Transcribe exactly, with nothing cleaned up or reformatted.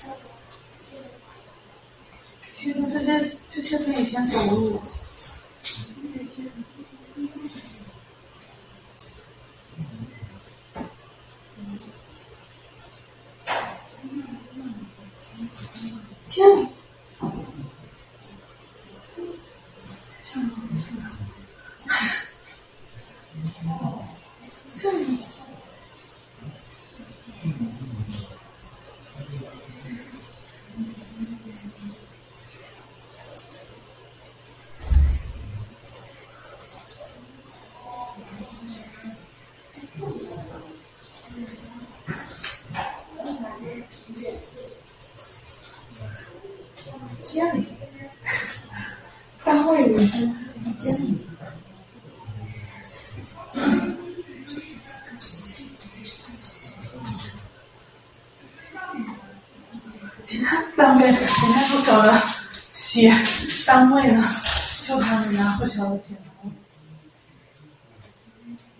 其实这些这些可以先投入。天，这里。监理，单位里是监理，其他单位人家都晓得写单位了，就他们家不晓得写。